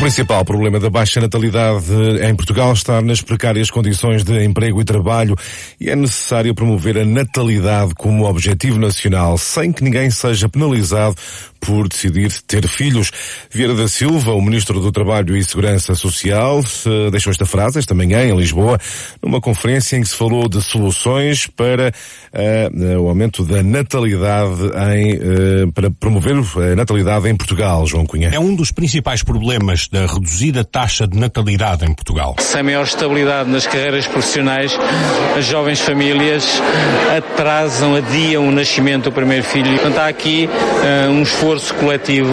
principal problema da baixa natalidade em Portugal está nas precárias condições de emprego e trabalho e é necessário promover a natalidade como objetivo nacional, sem que ninguém seja penalizado por decidir ter filhos. Vieira da Silva, o Ministro do Trabalho e Segurança Social, deixou esta frase esta manhã em Lisboa, numa conferência em que se falou de soluções para o aumento da natalidade para promover a natalidade em Portugal. João Cunha. É um dos principais problemas da reduzida taxa de natalidade em Portugal. Sem maior estabilidade nas carreiras profissionais, as jovens famílias adiam o nascimento do primeiro filho. Portanto, há aqui um esforço coletivo.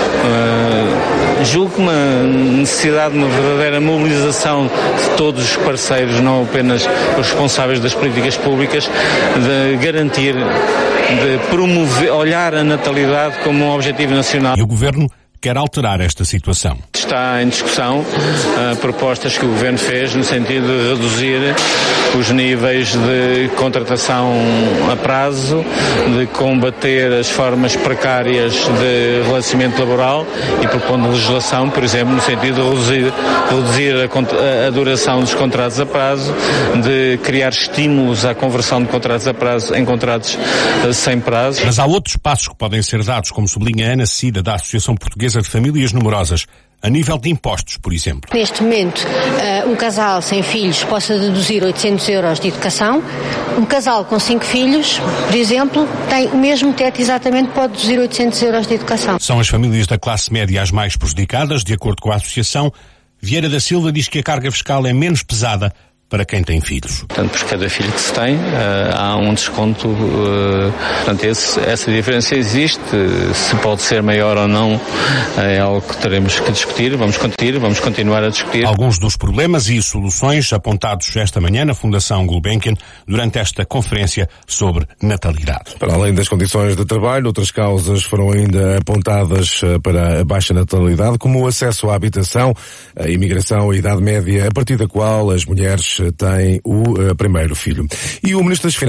Julgo que uma necessidade de uma verdadeira mobilização de todos os parceiros, não apenas os responsáveis das políticas públicas, de garantir, de promover, olhar a natalidade como um objetivo nacional. E o Governo quer alterar esta situação. Está em discussão propostas que o Governo fez no sentido de reduzir os níveis de contratação a prazo, de combater as formas precárias de relacionamento laboral e propondo legislação, por exemplo, no sentido de reduzir a duração dos contratos a prazo, de criar estímulos à conversão de contratos a prazo em contratos sem prazo. Mas há outros passos que podem ser dados, como sublinha Ana Cida, da Associação Portuguesa de Famílias Numerosas, a nível de impostos, por exemplo. Neste momento, um casal sem filhos possa deduzir 800 euros de educação. Um casal com 5 filhos, por exemplo, tem o mesmo teto exatamente, pode deduzir 800 euros de educação. São as famílias da classe média as mais prejudicadas, de acordo com a Associação. Vieira da Silva diz que a carga fiscal é menos pesada para quem tem filhos. Portanto, por cada filho que se tem, há um desconto. Portanto, essa diferença existe. Se pode ser maior ou não, é algo que teremos que discutir. Vamos continuar a discutir. Alguns dos problemas e soluções apontados esta manhã na Fundação Gulbenkian durante esta conferência sobre natalidade. Para além das condições de trabalho, outras causas foram ainda apontadas para a baixa natalidade, como o acesso à habitação, a imigração, a idade média, a partir da qual as mulheres têm o primeiro filho. E o Ministro das Finanças